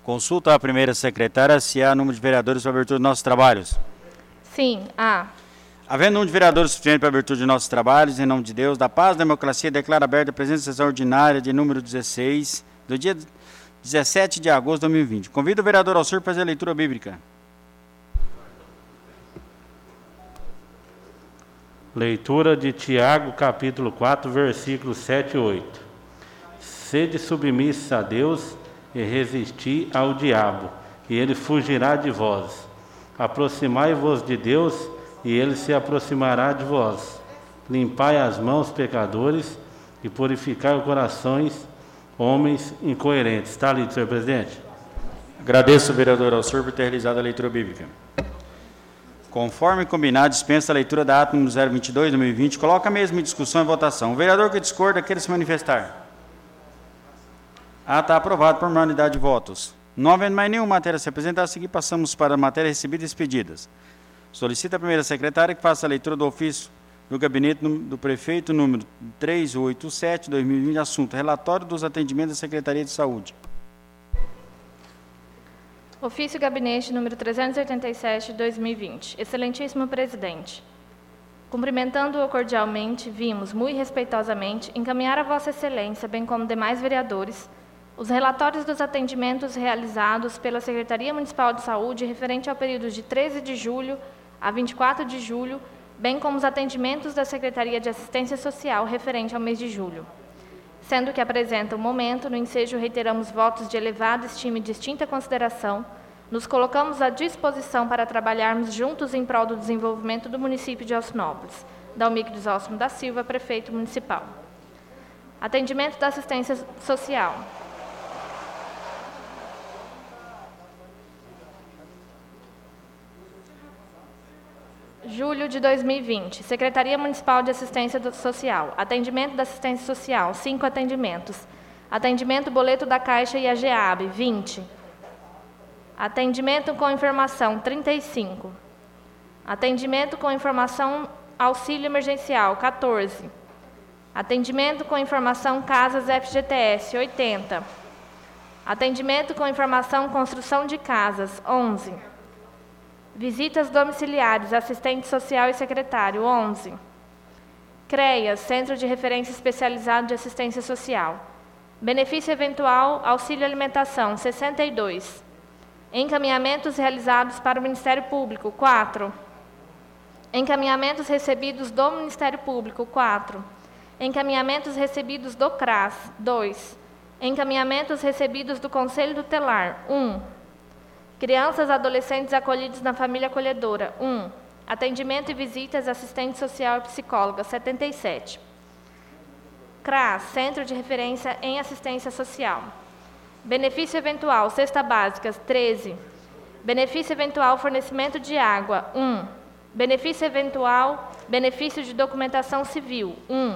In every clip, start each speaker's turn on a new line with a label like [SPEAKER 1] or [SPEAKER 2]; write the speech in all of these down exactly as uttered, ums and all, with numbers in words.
[SPEAKER 1] Consulta a primeira secretária se há número de vereadores para abertura de nossos trabalhos.
[SPEAKER 2] Sim, há.
[SPEAKER 1] Havendo número de vereadores suficiente para a abertura de nossos trabalhos, em nome de Deus, da paz e da democracia, declaro aberta a presente sessão ordinária de número dezesseis, do dia dezessete de agosto de dois mil e vinte. Convido o vereador Alcir para fazer a leitura bíblica.
[SPEAKER 3] Leitura de Tiago, capítulo quatro, versículos sete e oito. Sede submissa a Deus e resisti ao diabo, e ele fugirá de vós. Aproximai-vos de Deus, e ele se aproximará de vós. Limpai as mãos, pecadores, e purificai os corações, homens incoerentes. Está lido, senhor presidente.
[SPEAKER 1] Agradeço ao vereador Alcir por ter realizado a leitura bíblica. Conforme combinado, dispensa a leitura da ata número zero vinte e dois de dois mil e vinte. Coloca a mesma em discussão e votação. O vereador que discorda, queira se manifestar. Ata aprovado por unanimidade de votos. Não havendo mais nenhuma matéria a se apresentar, a seguir passamos para a matéria recebida e expedidas. Solicita a primeira secretária que faça a leitura do ofício do gabinete do prefeito número trezentos e oitenta e sete de dois mil e vinte, assunto: relatório dos atendimentos da Secretaria de Saúde.
[SPEAKER 2] Ofício Gabinete número trezentos e oitenta e sete de dois mil e vinte. Excelentíssimo presidente, cumprimentando-o cordialmente, vimos, muito respeitosamente, encaminhar a Vossa Excelência, bem como demais vereadores, os relatórios dos atendimentos realizados pela Secretaria Municipal de Saúde referente ao período de treze de julho a vinte e quatro de julho, bem como os atendimentos da Secretaria de Assistência Social referente ao mês de julho. Sendo que apresenta o momento, no ensejo reiteramos votos de elevada estima e distinta consideração, nos colocamos à disposição para trabalharmos juntos em prol do desenvolvimento do município de Alcinópolis. Dalmir Crisóstomo da Silva, prefeito municipal. Atendimento da assistência social. Julho de dois mil e vinte, Secretaria Municipal de Assistência Social. Atendimento da assistência social, cinco atendimentos. Atendimento boleto da Caixa e a GEAB, vinte. Atendimento com informação, trinta e cinco. Atendimento com informação auxílio emergencial, quatorze. Atendimento com informação casas F G T S, oitenta. Atendimento com informação construção de casas, onze. Visitas domiciliares, assistente social e secretário, onze. CREAS, Centro de Referência Especializado de Assistência Social. Benefício eventual, auxílio alimentação, sessenta e dois. Encaminhamentos realizados para o Ministério Público, quatro. Encaminhamentos recebidos do Ministério Público, quatro. Encaminhamentos recebidos do CRAS, dois. Encaminhamentos recebidos do Conselho Tutelar, um. Crianças e adolescentes acolhidos na família acolhedora, um. Atendimento e visitas, assistente social e psicóloga, setenta e sete. CRAS, Centro de Referência em Assistência Social. Benefício eventual, cesta básica, treze. Benefício eventual, fornecimento de água, um. Benefício eventual, benefício de documentação civil, um.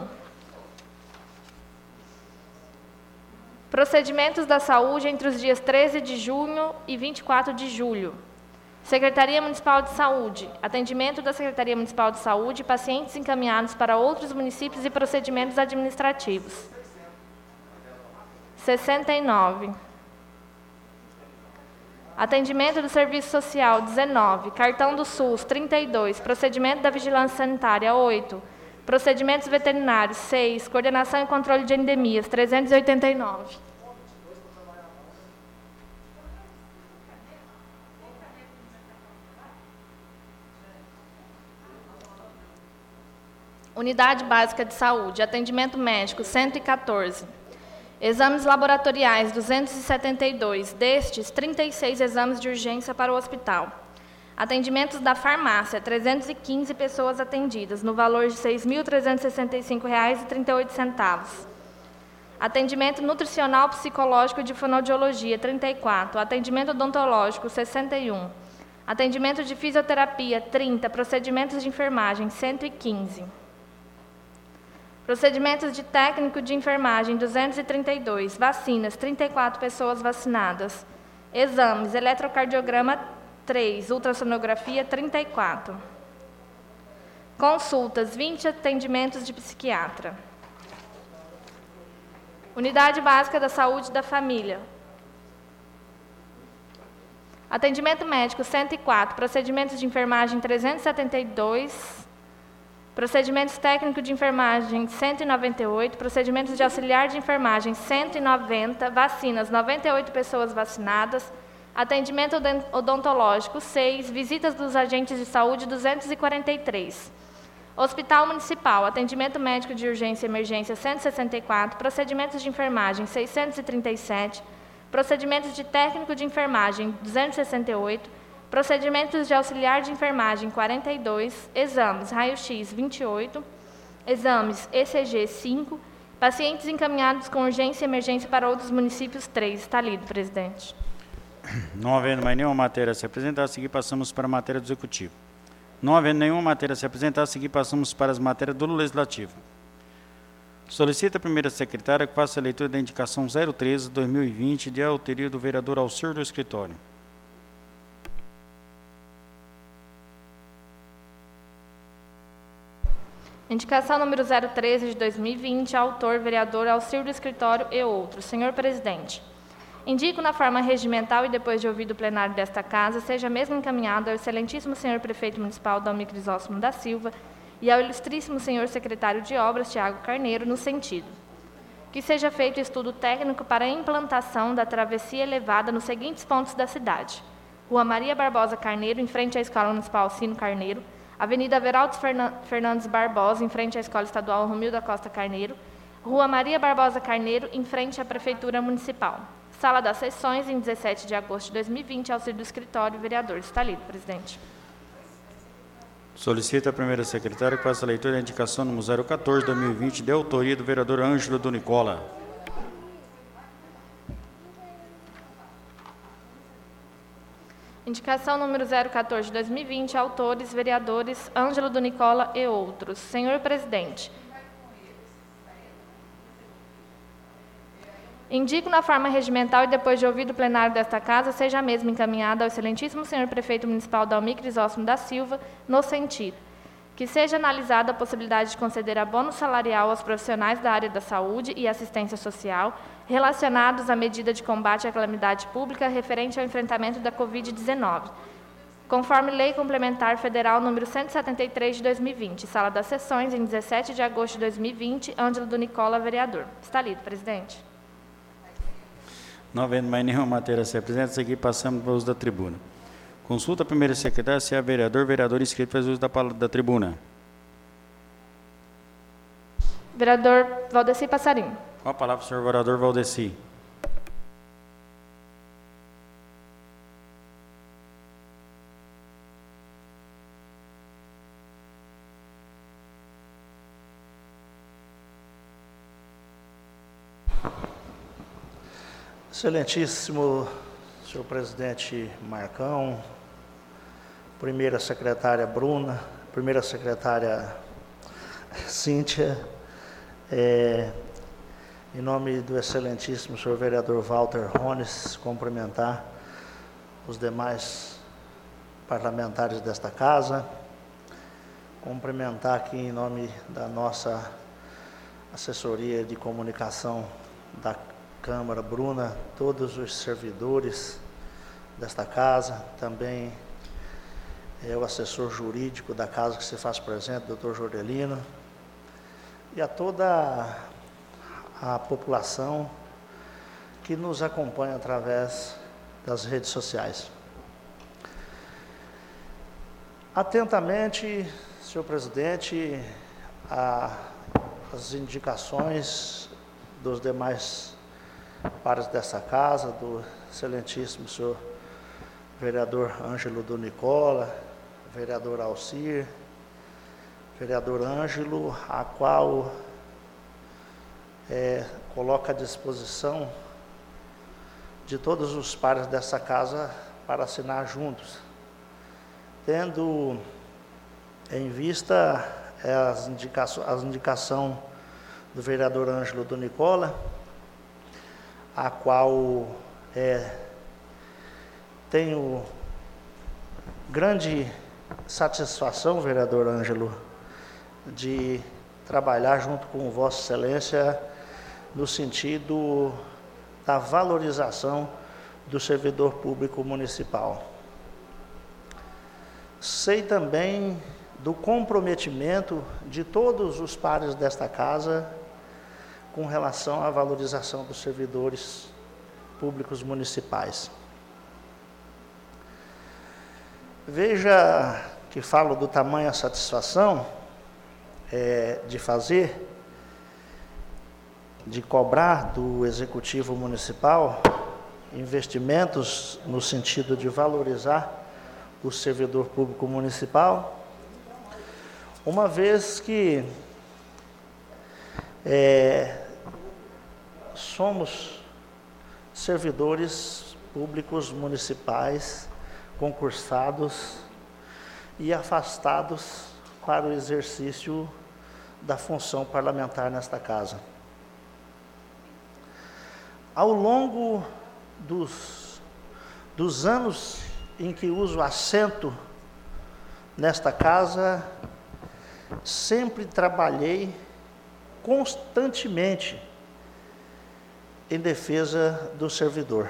[SPEAKER 2] Procedimentos da saúde entre os dias treze de junho e vinte e quatro de julho. Secretaria Municipal de Saúde. Atendimento da Secretaria Municipal de Saúde, pacientes encaminhados para outros municípios e procedimentos administrativos. sessenta e nove. Atendimento do Serviço Social, dezenove. Cartão do SUS, trinta e dois. Procedimento da Vigilância Sanitária, oito. Procedimentos veterinários, seis. Coordenação e controle de endemias, trezentos e oitenta e nove. Unidade Básica de Saúde, atendimento médico, cento e quatorze. Exames laboratoriais, duzentos e setenta e dois. Destes, trinta e seis exames de urgência para o hospital. Atendimentos da farmácia, trezentas e quinze pessoas atendidas, no valor de seis mil trezentos e sessenta e cinco reais e trinta e oito centavos. Atendimento nutricional, psicológico e de fonoaudiologia, trinta e quatro. Atendimento odontológico, sessenta e um. Atendimento de fisioterapia, trinta. Procedimentos de enfermagem, cento e quinze. Procedimentos de técnico de enfermagem, duzentos e trinta e dois. Vacinas, trinta e quatro pessoas vacinadas. Exames, eletrocardiograma, três. Ultrassonografia, trinta e quatro. Consultas, vinte atendimentos de psiquiatra. Unidade Básica da Saúde da Família. Atendimento médico, cento e quatro. Procedimentos de enfermagem, trezentos e setenta e dois. Procedimentos técnicos de enfermagem, cento e noventa e oito. Procedimentos de auxiliar de enfermagem, cento e noventa. Vacinas, noventa e oito pessoas vacinadas. Atendimento odontológico, seis. Visitas dos agentes de saúde, duzentos e quarenta e três. Hospital Municipal, atendimento médico de urgência e emergência, cento e sessenta e quatro. Procedimentos de enfermagem, seiscentos e trinta e sete. Procedimentos de técnico de enfermagem, duzentos e sessenta e oito. Procedimentos de auxiliar de enfermagem, quarenta e dois. Exames, raio-x, vinte e oito. Exames, E C G, cinco. Pacientes encaminhados com urgência e emergência para outros municípios, três. Está lido, presidente.
[SPEAKER 1] Não havendo mais nenhuma matéria a se apresentar, a seguir passamos para a matéria do Executivo. Não havendo nenhuma matéria a se apresentar, a seguir passamos para as matérias do Legislativo. Solicita a primeira secretária que faça a leitura da indicação zero treze, dois mil e vinte, de autoria do vereador Alcir do Escritório.
[SPEAKER 2] Indicação número zero treze de dois mil e vinte, autor, vereador Alcir do Escritório e outros. Senhor presidente, indico na forma regimental e depois de ouvido o plenário desta Casa, seja mesmo encaminhado ao excelentíssimo senhor prefeito municipal Dalmir Crisóstomo da Silva e ao ilustríssimo senhor secretário de Obras, Tiago Carneiro, no sentido que seja feito estudo técnico para a implantação da travessia elevada nos seguintes pontos da cidade: Rua Maria Barbosa Carneiro, em frente à Escola Municipal Cino Carneiro; Avenida Veraldo Fernandes Barbosa, em frente à Escola Estadual Romilda Costa Carneiro; Rua Maria Barbosa Carneiro, em frente à Prefeitura Municipal. Sala das Sessões, em dezessete de agosto de dois mil e vinte, auxílio do escritório, vereador. Está lido, presidente.
[SPEAKER 1] Solicita a primeira secretária que faça a leitura da indicação número zero quatorze, dois mil e vinte, de autoria do vereador Ângelo do Nicola.
[SPEAKER 2] Indicação número zero quatorze de dois mil e vinte, autores, vereadores Ângelo do Nicola e outros. Senhor presidente, indico na forma regimental e depois de ouvido o plenário desta Casa, seja a mesma encaminhada ao excelentíssimo senhor prefeito municipal Dalmir Crisóstomo da Silva, no sentido que seja analisada a possibilidade de conceder abono salarial aos profissionais da área da saúde e assistência social relacionados à medida de combate à calamidade pública referente ao enfrentamento da covid dezenove, conforme Lei Complementar Federal número cento e setenta e três de dois mil e vinte, Sala das Sessões, em dezessete de agosto de dois mil e vinte, Ângelo do Nicola, vereador. Está lido, presidente.
[SPEAKER 1] Não havendo mais nenhuma matéria a ser apresentada, a seguir passamos para o uso da tribuna. Consulta a primeira secretária se há vereador, vereador inscrito faz uso da palavra da tribuna.
[SPEAKER 2] Vereador Valdeci Passarinho.
[SPEAKER 1] Com a palavra, senhor vereador Valdeci.
[SPEAKER 4] Excelentíssimo senhor presidente Marcão, primeira secretária Bruna, primeira secretária Cíntia, é, em nome do excelentíssimo senhor vereador Walter Rones, cumprimentar os demais parlamentares desta casa, cumprimentar aqui em nome da nossa assessoria de comunicação da Câmara, Bruna, todos os servidores desta casa, também é, o assessor jurídico da casa que se faz presente, doutor Jordelino, e a toda a população que nos acompanha através das redes sociais. Atentamente, senhor presidente, a, as indicações dos demais pares dessa casa, do excelentíssimo senhor vereador Ângelo do Nicola, vereador Alcir, vereador Ângelo, a qual é, coloca à disposição de todos os pares dessa casa para assinar juntos, tendo em vista as indicações, a indicação do vereador Ângelo do Nicola, a qual é, tenho grande satisfação, vereador Ângelo, de trabalhar junto com Vossa Excelência no sentido da valorização do servidor público municipal. sei também do comprometimento de todos os pares desta casa com relação à valorização dos servidores públicos municipais. Veja que falo do tamanho a satisfação é, de fazer, de cobrar do Executivo Municipal investimentos no sentido de valorizar o servidor público municipal, uma vez que é, somos servidores públicos municipais concursados e afastados para o exercício da função parlamentar nesta casa. Ao longo dos, dos anos em que uso assento nesta casa, sempre trabalhei constantemente em defesa do servidor.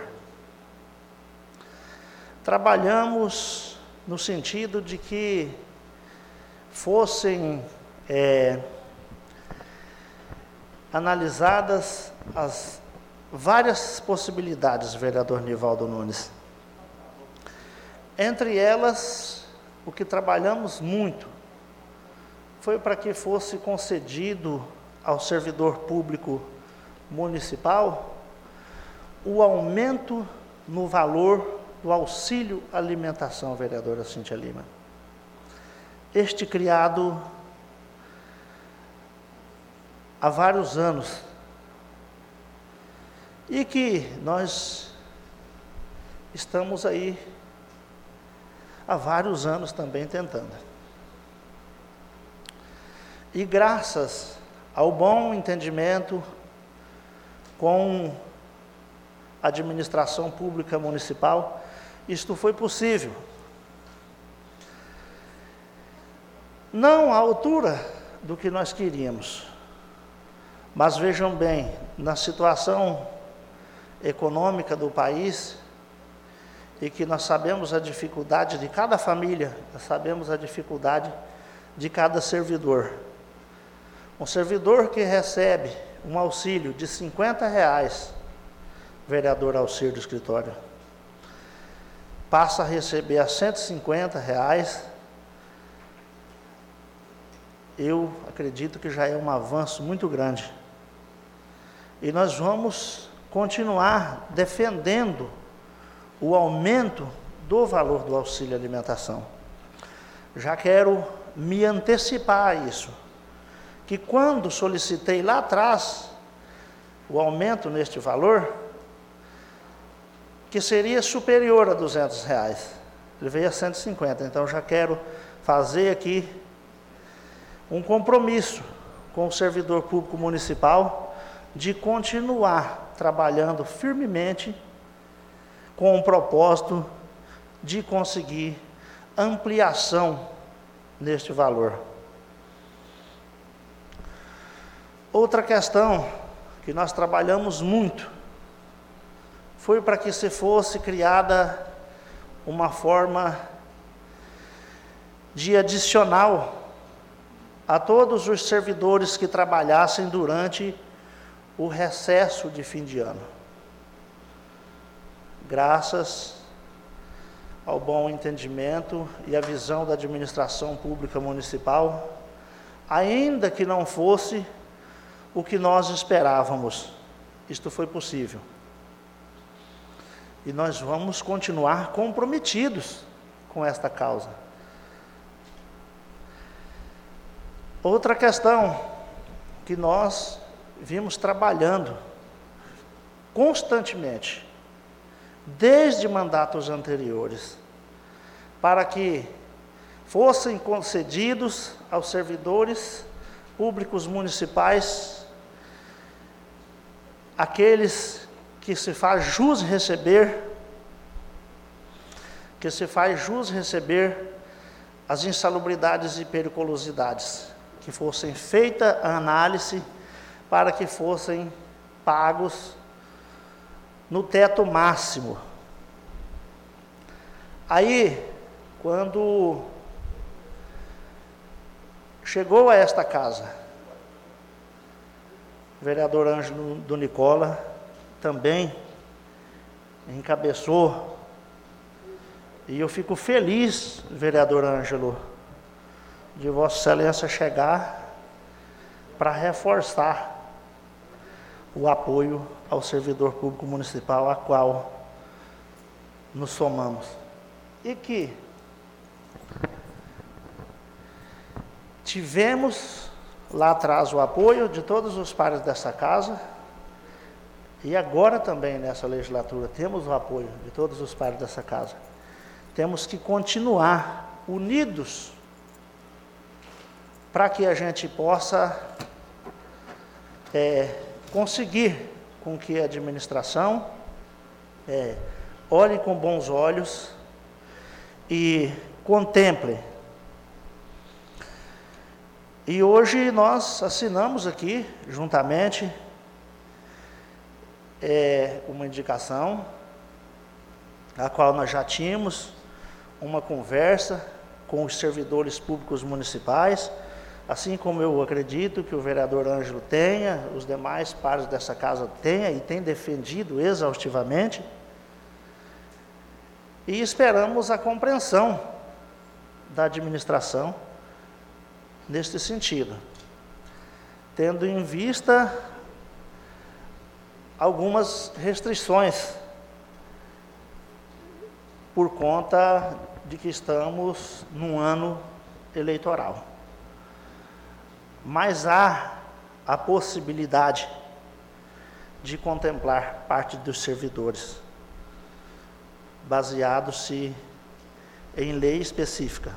[SPEAKER 4] Trabalhamos no sentido de que fossem é, analisadas as várias possibilidades, vereador Nivaldo Nunes. Entre elas, o que trabalhamos muito foi para que fosse concedido ao servidor público municipal o aumento no valor do auxílio alimentação, vereadora Cíntia Lima. Este criado há vários anos e que nós estamos aí há vários anos também tentando. E graças ao bom entendimento com a administração pública municipal, isto foi possível. Não à altura do que nós queríamos, mas vejam bem, na situação econômica do país, e que nós sabemos a dificuldade de cada família, nós sabemos a dificuldade de cada servidor. Um servidor que recebe um auxílio de cinquenta reais, vereador Alcir do escritório, passa a receber a cento e cinquenta reais, eu acredito que já é um avanço muito grande. E nós vamos continuar defendendo o aumento do valor do auxílio alimentação. Já quero me antecipar a isso, que quando solicitei lá atrás o aumento neste valor, que seria superior a duzentos reais, ele veio a cento e cinquenta, então já quero fazer aqui um compromisso com o servidor público municipal de continuar trabalhando firmemente com o propósito de conseguir ampliação neste valor. Outra questão que nós trabalhamos muito foi para que se fosse criada uma forma de adicional a todos os servidores que trabalhassem durante o recesso de fim de ano. Graças ao bom entendimento e à visão da administração pública municipal, ainda que não fosse o que nós esperávamos, isto foi possível. E nós vamos continuar comprometidos com esta causa. Outra questão que nós vimos trabalhando constantemente, desde mandatos anteriores, para que fossem concedidos aos servidores públicos municipais aqueles que se faz jus receber, que se faz jus receber as insalubridades e periculosidades, que fossem feita a análise para que fossem pagos no teto máximo. Aí, quando chegou a esta casa, o vereador Ângelo do Nicola também encabeçou, e eu fico feliz, vereador Ângelo, de Vossa Excelência chegar para reforçar o apoio ao servidor público municipal, a qual nos somamos. E que tivemos lá atrás o apoio de todos os pares dessa casa, e agora também nessa legislatura temos o apoio de todos os pares dessa casa. Temos que continuar unidos para que a gente possa é, conseguir com que a administração é, olhe com bons olhos e contemple. E hoje nós assinamos aqui, juntamente, é, uma indicação, a qual nós já tínhamos uma conversa com os servidores públicos municipais, assim como eu acredito que o vereador Ângelo tenha, os demais pares dessa casa tenha e tem defendido exaustivamente, e esperamos a compreensão da administração neste sentido, tendo em vista algumas restrições por conta de que estamos num ano eleitoral. Mas há a possibilidade de contemplar parte dos servidores, baseado-se em lei específica.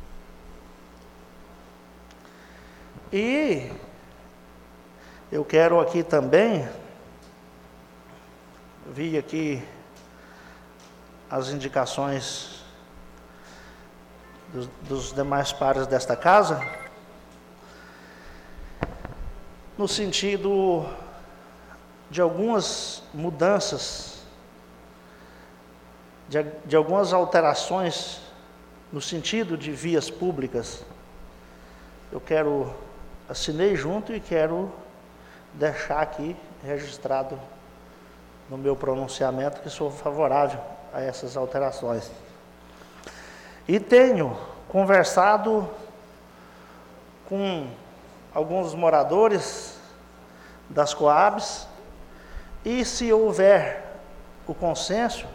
[SPEAKER 4] E eu quero aqui também, vi aqui as indicações dos, dos demais pares desta casa, no sentido de algumas mudanças, de, de algumas alterações no sentido de vias públicas. Eu quero, assinei junto e quero deixar aqui registrado no meu pronunciamento que sou favorável a essas alterações. E tenho conversado com alguns moradores das Coabs, e se houver o consenso,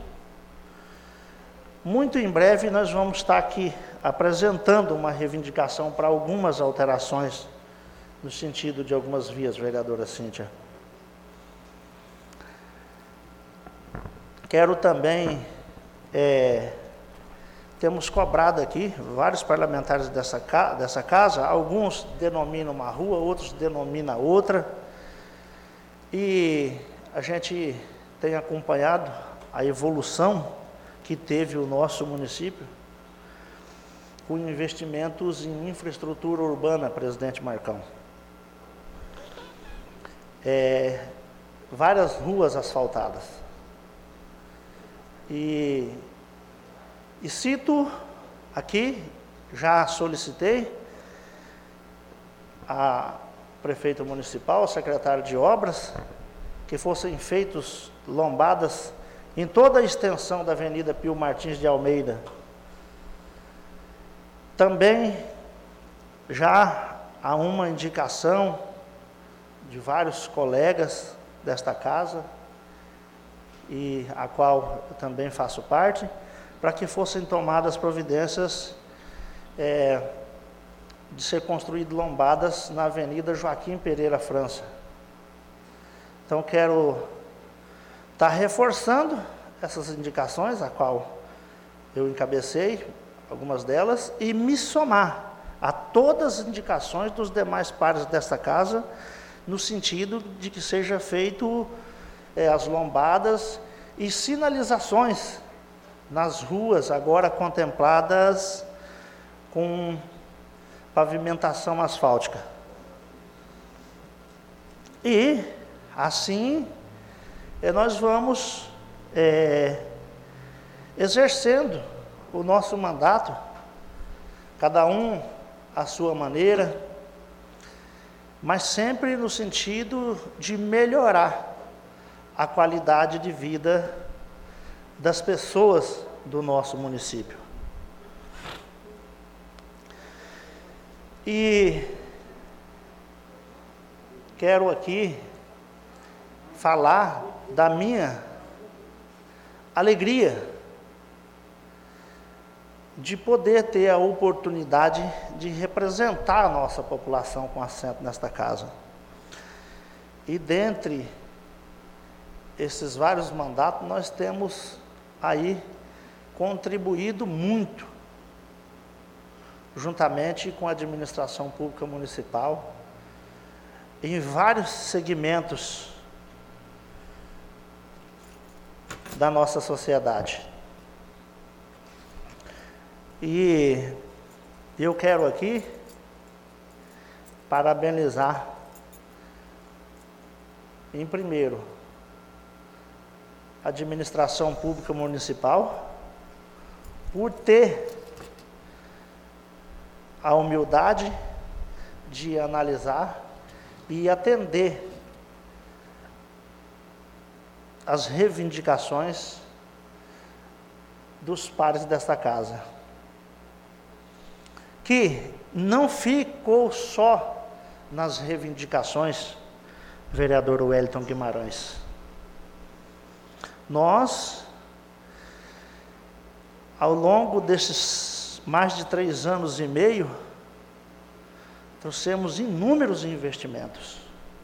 [SPEAKER 4] muito em breve nós vamos estar aqui apresentando uma reivindicação para algumas alterações no sentido de algumas vias, vereadora Cíntia. Quero também, é, temos cobrado aqui, vários parlamentares dessa, dessa casa, alguns denominam uma rua, outros denominam outra, e a gente tem acompanhado a evolução que teve o nosso município com investimentos em infraestrutura urbana, presidente Marcão. É, várias ruas asfaltadas. E, e cito aqui, já solicitei a prefeito municipal, ao secretário de obras, que fossem feitos lombadas em toda a extensão da Avenida Pio Martins de Almeida. Também já há uma indicação de vários colegas desta casa, e a qual eu também faço parte, para que fossem tomadas providências é, de ser construídas lombadas na Avenida Joaquim Pereira França. Então, quero estar reforçando essas indicações, a qual eu encabecei, algumas delas, e me somar a todas as indicações dos demais pares desta casa, no sentido de que seja feito é, as lombadas e sinalizações nas ruas agora contempladas com pavimentação asfáltica. E, assim, nós vamos é, exercendo o nosso mandato, cada um à sua maneira, mas sempre no sentido de melhorar a qualidade de vida das pessoas do nosso município. E quero aqui falar da minha alegria de poder ter a oportunidade de representar a nossa população com assento nesta casa. E dentre esses vários mandatos, nós temos aí contribuído muito, juntamente com a administração pública municipal, em vários segmentos da nossa sociedade. E eu quero aqui parabenizar, em primeiro, a administração pública municipal, por ter a humildade de analisar e atender as reivindicações dos pares desta casa, que não ficou só nas reivindicações, vereador Wellington Guimarães. Nós, ao longo desses mais de três anos e meio, trouxemos inúmeros investimentos.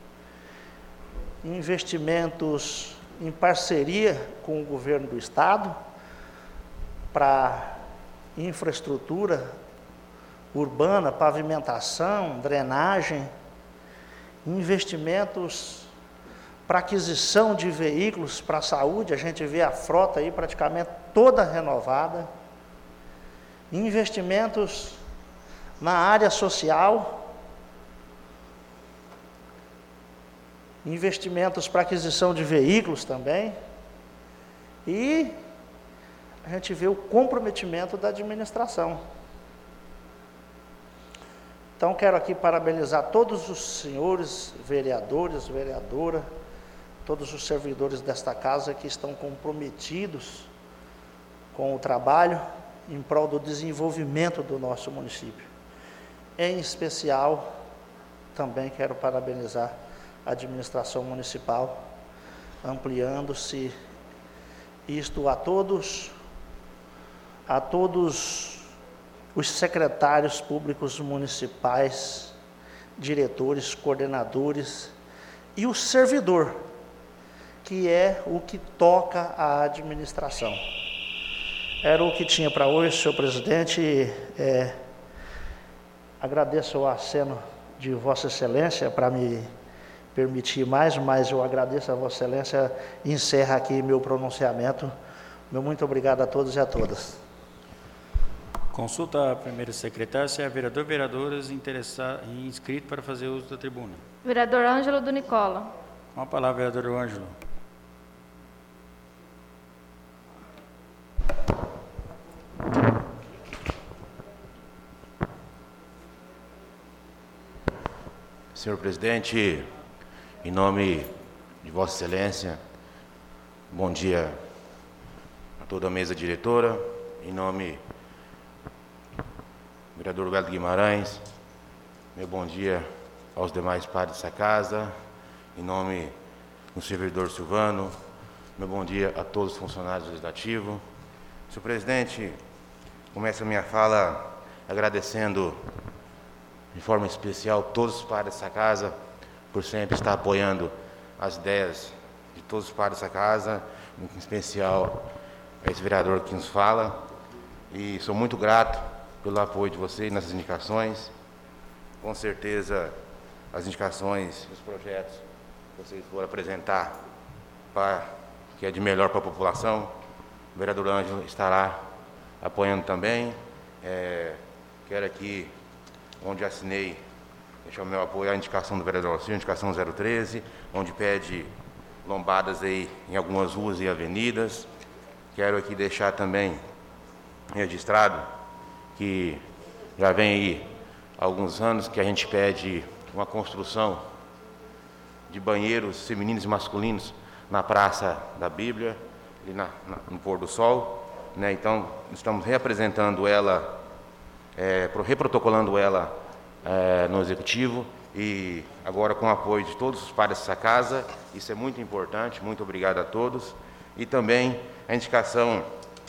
[SPEAKER 4] Investimentos em parceria com o governo do estado, para infraestrutura urbana, pavimentação, drenagem, investimentos para aquisição de veículos para a saúde, a gente vê a frota aí praticamente toda renovada, investimentos na área social, investimentos para aquisição de veículos também, e a gente vê o comprometimento da administração. Então, quero aqui parabenizar todos os senhores vereadores, vereadora, todos os servidores desta casa que estão comprometidos com o trabalho em prol do desenvolvimento do nosso município. Em especial, também quero parabenizar a administração municipal, ampliando-se isto a todos, a todos os secretários públicos municipais, diretores, coordenadores e o servidor, que é o que toca a administração. Era o que tinha para hoje, senhor presidente. É, agradeço o aceno de Vossa Excelência para me permitir mais, mas eu agradeço a Vossa Excelência e encerro aqui meu pronunciamento. Meu muito obrigado a todos e a todas.
[SPEAKER 1] Consulta a primeira secretária se há vereador ou vereadoras interessados e inscritos para fazer uso da tribuna.
[SPEAKER 2] Vereador Ângelo do Nicola.
[SPEAKER 1] Com a palavra, vereador Ângelo.
[SPEAKER 5] Senhor presidente, em nome de Vossa Excelência, bom dia a toda a mesa diretora, em nome do vereador Wellington Guimarães, meu bom dia aos demais pares dessa casa, em nome do servidor Silvano, meu bom dia a todos os funcionários legislativos. Senhor presidente, começo a minha fala agradecendo de forma especial todos os pares dessa casa por sempre estar apoiando as ideias de todos os pares dessa casa, em especial a esse vereador que nos fala, e sou muito grato pelo apoio de vocês nessas indicações. Com certeza as indicações, os projetos que vocês foram apresentar, para, que é de melhor para a população, o vereador Ângelo estará apoiando também. É, quero aqui, onde assinei, deixar o meu apoio à indicação do vereador Alcir, indicação zero treze, onde pede lombadas aí em algumas ruas e avenidas. Quero aqui deixar também registrado que já vem aí há alguns anos que a gente pede uma construção de banheiros femininos e masculinos na Praça da Bíblia, ali na, na, no pôr do sol, né? Então, estamos reapresentando ela, é, reprotocolando ela é, no Executivo, e agora com o apoio de todos os pares dessa casa. Isso é muito importante, muito obrigado a todos. E também a indicação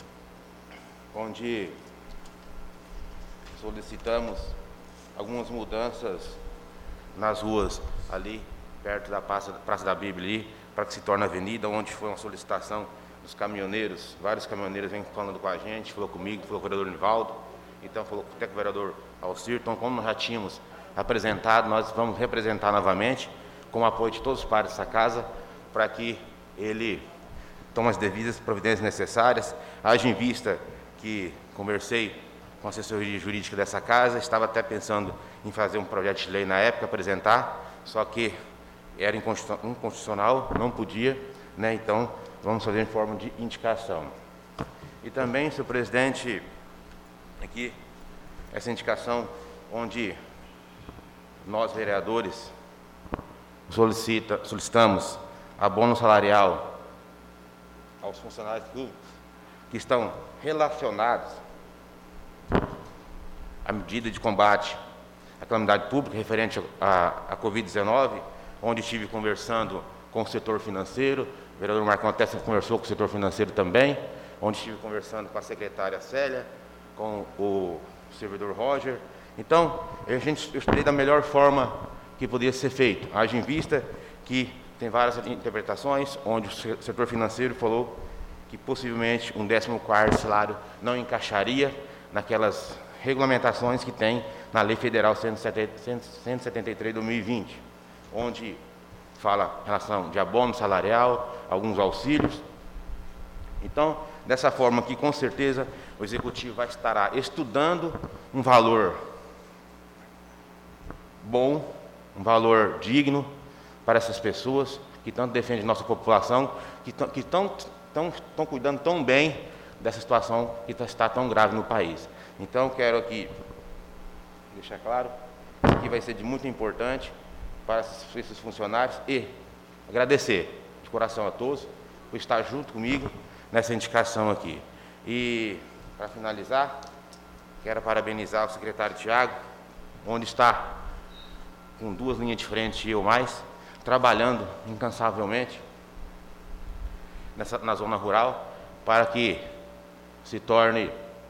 [SPEAKER 5] onde solicitamos algumas mudanças nas ruas ali, perto da Praça, Praça da Bíblia, ali, para que se torne avenida, onde foi uma solicitação dos caminhoneiros. Vários caminhoneiros vêm falando com a gente, falou comigo, falou com o vereador Nivaldo, então falou até com o vereador Alcir. Então, como nós já tínhamos apresentado, nós vamos representar novamente, com o apoio de todos os pares dessa casa, para que ele tome as devidas providências necessárias. Haja em vista que conversei com a assessoria jurídica dessa casa, estava até pensando em fazer um projeto de lei na época, apresentar, só que era inconstitucional, não podia, né? Então, vamos fazer em forma de indicação. E também, senhor presidente, aqui, essa indicação onde nós, vereadores, solicita, solicitamos abono salarial aos funcionários públicos que estão relacionados à medida de combate à calamidade pública referente à, à covid dezenove, onde estive conversando com o setor financeiro, o vereador Marcão até conversou com o setor financeiro também, onde estive conversando com a secretária Célia, com o servidor Roger. Então, a gente, eu esperei da melhor forma que podia ser feito, haja em vista que tem várias interpretações, onde o setor financeiro falou que possivelmente um décimo quarto salário não encaixaria naquelas regulamentações que tem na Lei Federal cento e setenta e três de dois mil e vinte, onde fala em relação de abono salarial, alguns auxílios. Então, dessa forma aqui, com certeza, o Executivo vai estar estudando um valor bom, um valor digno para essas pessoas que tanto defendem nossa população, que estão cuidando tão bem dessa situação que está tão grave no país. Então, quero aqui deixar claro que vai ser de muito importante para esses funcionários e agradecer de coração a todos por estar junto comigo nessa indicação aqui. E, para finalizar, quero parabenizar o secretário Tiago, onde está com duas linhas de frente e eu mais, trabalhando incansavelmente nessa, na zona rural, para que se torne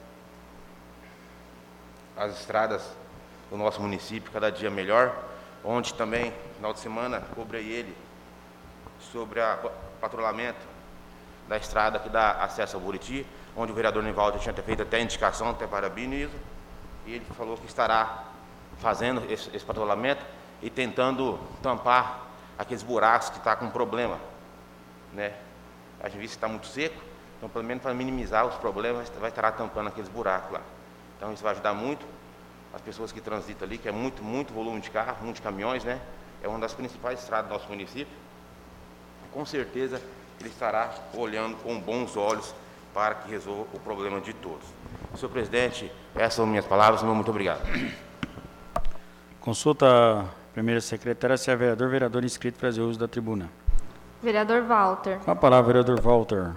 [SPEAKER 5] as estradas do nosso município cada dia melhor, onde também, no final de semana, cobrei ele sobre o patrulhamento da estrada que dá acesso ao Buriti, onde o vereador Nivaldo tinha feito até indicação, até parabenizo, e ele falou que estará fazendo esse, esse patrulhamento e tentando tampar aqueles buracos que está com problema, né? A gente viu que está muito seco, então pelo menos para minimizar os problemas, vai estar tampando aqueles buracos lá. Então isso vai ajudar muito as pessoas que transitam ali, que é muito, muito volume de carro, muito de caminhões, né? É uma das principais estradas do nosso município. Com certeza ele estará olhando com bons olhos para que resolva o problema de todos. Senhor presidente, essas são minhas palavras, muito obrigado.
[SPEAKER 1] Consulta a primeira secretária, se é vereador, vereador inscrito para fazer uso da tribuna.
[SPEAKER 2] Vereador Walter.
[SPEAKER 1] Com a palavra, vereador Walter.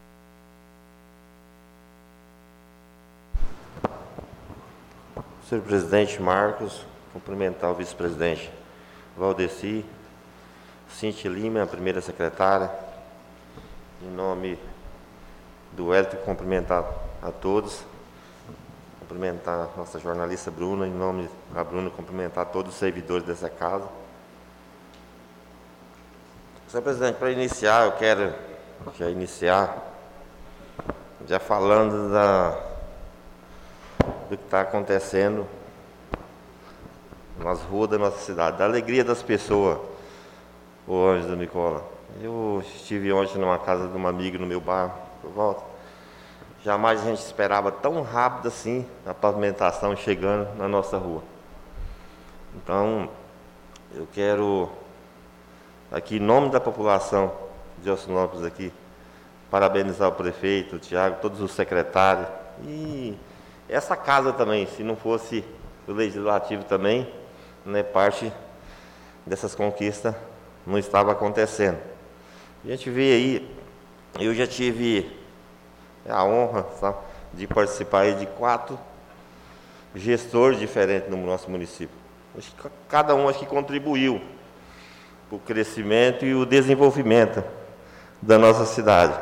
[SPEAKER 6] Senhor presidente Marcos, cumprimentar o vice-presidente Valdeci, Cintia Lima, a primeira secretária, em nome do Hélio, cumprimentar a todos, cumprimentar a nossa jornalista Bruna, em nome da Bruna, cumprimentar todos os servidores dessa casa. Senhor presidente, para iniciar, eu quero já iniciar, já falando da, do que está acontecendo nas ruas da nossa cidade, da alegria das pessoas, o Ângelo Nicola. Eu estive ontem numa casa de uma amiga no meu bairro, por volta. Jamais a gente esperava tão rápido assim a pavimentação chegando na nossa rua. Então, eu quero, aqui em nome da população de Alcinópolis aqui, parabenizar o prefeito, o Tiago, todos os secretários e essa casa também, se não fosse o legislativo também, né, parte dessas conquistas não estava acontecendo. A gente vê aí, eu já tive a honra, sabe, de participar aí de quatro gestores diferentes no nosso município. Acho que cada um acho que contribuiu para o crescimento e o desenvolvimento da nossa cidade.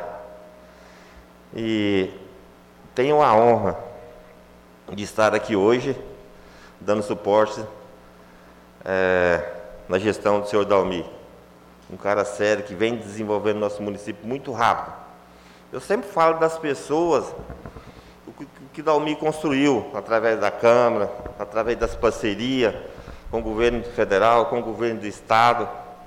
[SPEAKER 6] E tenho a honra de estar aqui hoje, dando suporte é, na gestão do senhor Dalmi. Um cara sério que vem desenvolvendo nosso município muito rápido. Eu sempre falo das pessoas, o que, o que Dalmi construiu através da Câmara, através das parcerias com o governo federal, com o governo do Estado,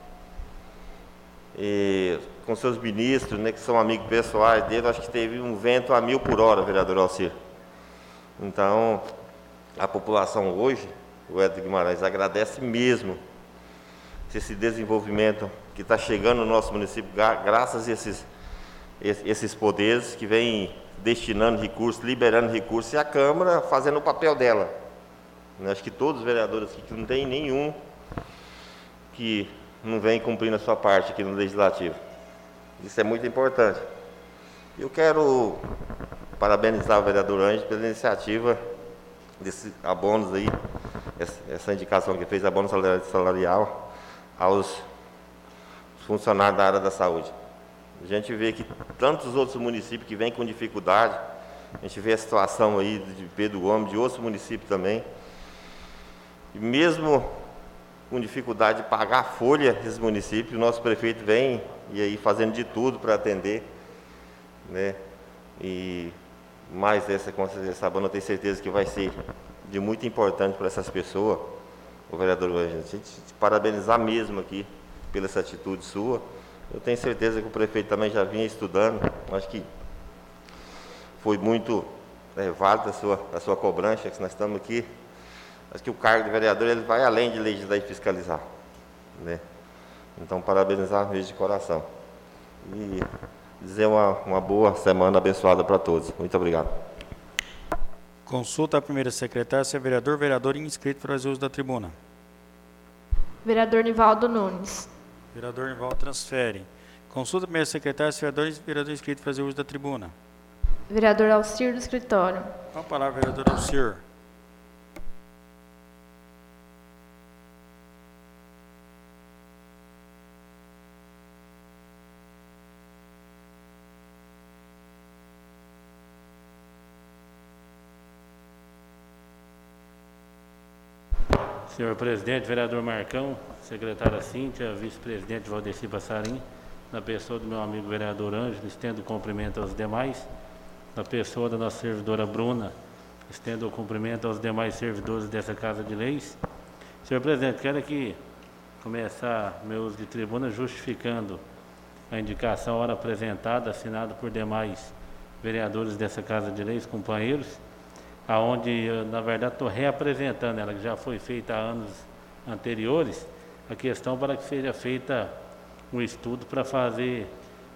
[SPEAKER 6] e com seus ministros, né, que são amigos pessoais dele. Acho que teve um vento a mil por hora, vereador Alcir. Então, a população hoje, o Edson Guimarães, agradece mesmo esse desenvolvimento que está chegando no nosso município, graças a esses, esses poderes que vêm destinando recursos, liberando recursos, e a Câmara fazendo o papel dela. Acho que todos os vereadores aqui, que não tem nenhum que não vem cumprindo a sua parte aqui no Legislativo. Isso é muito importante. Eu quero parabenizar o vereador Ângelo pela iniciativa desse abonos aí, essa indicação que fez, abono salarial aos funcionários da área da saúde. A gente vê que tantos outros municípios que vêm com dificuldade, a gente vê a situação aí de Pedro Gomes, de outros municípios também, e mesmo com dificuldade de pagar a folha desses municípios, o nosso prefeito vem e aí fazendo de tudo para atender, né? E mais essa, essa abono eu tenho certeza que vai ser de muito importante para essas pessoas, o vereador Ângelo. A gente te parabenizar mesmo aqui pela essa atitude sua. Eu tenho certeza que o prefeito também já vinha estudando. Acho que foi muito é, válido a sua, a sua cobrança, que nós estamos aqui. Acho que o cargo de vereador ele vai além de legislar e fiscalizar, né? Então, parabenizar mesmo de coração. E dizer uma, uma boa semana abençoada para todos. Muito obrigado.
[SPEAKER 1] Consulta a primeira secretária, se é vereador, vereador inscrito para fazer uso da tribuna.
[SPEAKER 2] Vereador Nivaldo Nunes.
[SPEAKER 1] Vereador Nivaldo transfere. Consulta a primeira secretária, se é vereador, vereador inscrito para fazer uso da tribuna.
[SPEAKER 2] Vereador Alcir do escritório.
[SPEAKER 1] Com a palavra, vereador Alcir.
[SPEAKER 3] Senhor presidente, vereador Marcão, secretária Cíntia, vice-presidente Valdeci Passarim, na pessoa do meu amigo vereador Ângelo, estendo o cumprimento aos demais, na pessoa da nossa servidora Bruna, estendo o cumprimento aos demais servidores dessa Casa de Leis. Senhor presidente, quero aqui começar meu uso de tribuna justificando a indicação ora apresentada, assinada por demais vereadores dessa Casa de Leis, companheiros, aonde eu, na verdade, estou reapresentando ela, que já foi feita há anos anteriores, a questão para que seja feita um estudo para fazer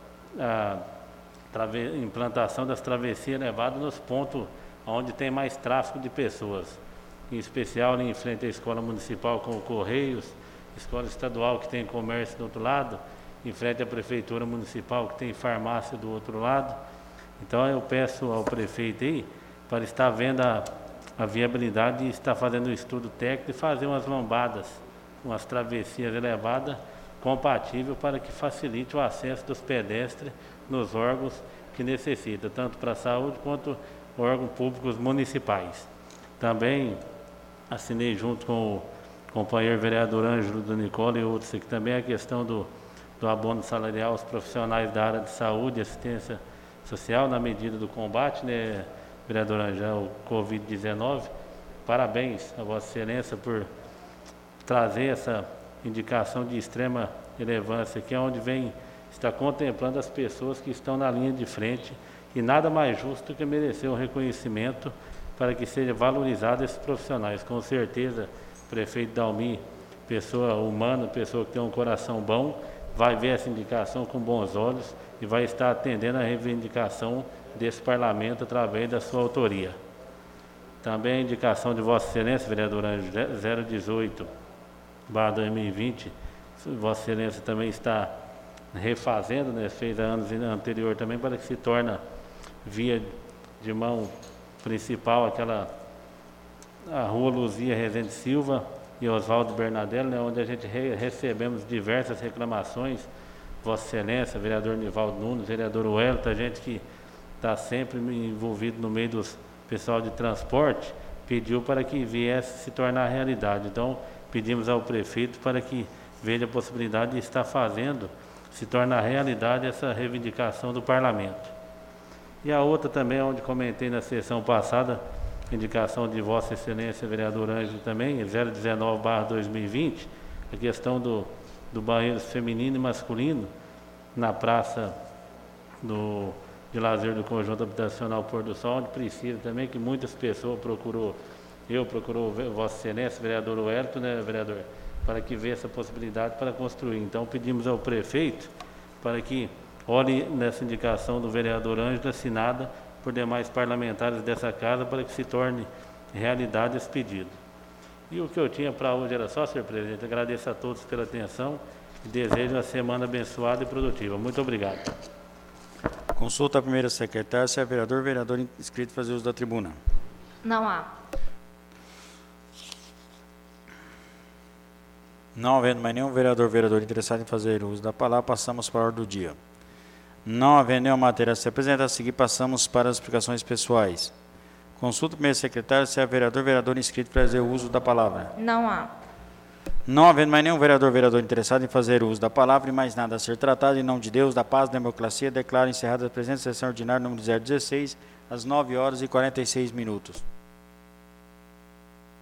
[SPEAKER 3] a trave, implantação das travessias elevadas nos pontos onde tem mais tráfego de pessoas, em especial ali em frente à Escola Municipal com o Correios, Escola Estadual que tem comércio do outro lado, em frente à Prefeitura Municipal que tem farmácia do outro lado. Então eu peço ao prefeito aí, para estar vendo a, a viabilidade de estar fazendo um estudo técnico e fazer umas lombadas, umas travessias elevadas, compatível para que facilite o acesso dos pedestres nos órgãos que necessita, tanto para a saúde quanto órgãos públicos municipais. Também assinei junto com o companheiro vereador Ângelo do Nicola e outros aqui também a questão do, do abono salarial aos profissionais da área de saúde e assistência social na medida do combate, né, vereador Ângelo, Covid dezenove. Parabéns a Vossa Excelência por trazer essa indicação de extrema relevância, que é onde vem, está contemplando as pessoas que estão na linha de frente, e nada mais justo que merecer um reconhecimento para que seja valorizado esses profissionais. Com certeza, o prefeito Dalmi, pessoa humana, pessoa que tem um coração bom, vai ver essa indicação com bons olhos e vai estar atendendo a reivindicação desse parlamento através da sua autoria. Também a indicação de Vossa Excelência, vereador Ângelo, zero dezoito, barra dois mil e vinte, Vossa Excelência também está refazendo, né, fez há anos anterior também, para que se torne via de mão principal aquela a Rua Luzia Rezende Silva e Oswaldo Bernadello, né, onde a gente re recebemos diversas reclamações. Vossa Excelência, vereador Nivaldo Nunes, vereador Wellington, a gente que está sempre envolvido no meio dos pessoal de transporte, pediu para que viesse se tornar realidade. Então, pedimos ao prefeito para que veja a possibilidade de estar fazendo, se tornar realidade essa reivindicação do parlamento. E a outra também, onde comentei na sessão passada, indicação de Vossa Excelência, vereador Ângelo também, zero dezenove barra dois mil e vinte, a questão do, do banheiro feminino e masculino na praça do, de lazer do Conjunto Habitacional Pôr do Sol, onde precisa também, que muitas pessoas procurou, eu procurou Vossa Excelência, vereador Wellington, né, vereador, para que veja essa possibilidade para construir. Então, pedimos ao prefeito para que olhe nessa indicação do vereador Ângelo, assinada por demais parlamentares dessa casa, para que se torne realidade esse pedido. E o que eu tinha para hoje era só, senhor presidente. Agradeço a todos pela atenção e desejo uma semana abençoada e produtiva. Muito obrigado.
[SPEAKER 1] Consulta a primeira secretária, se é vereador, vereador inscrito fazer uso da tribuna.
[SPEAKER 2] Não há.
[SPEAKER 1] Não havendo mais nenhum vereador, vereador interessado em fazer uso da palavra, passamos para a ordem do dia. Não havendo nenhuma matéria a ser apresentada, a seguir passamos para as explicações pessoais. Consulta o primeiro secretário, se é vereador, vereador inscrito para fazer uso da palavra.
[SPEAKER 2] Não há.
[SPEAKER 1] Não havendo mais nenhum vereador, vereador interessado em fazer uso da palavra e mais nada a ser tratado, em nome de Deus, da paz e da democracia, declaro encerrada a presente sessão ordinária número zero dezesseis, às nove horas e quarenta e seis minutos.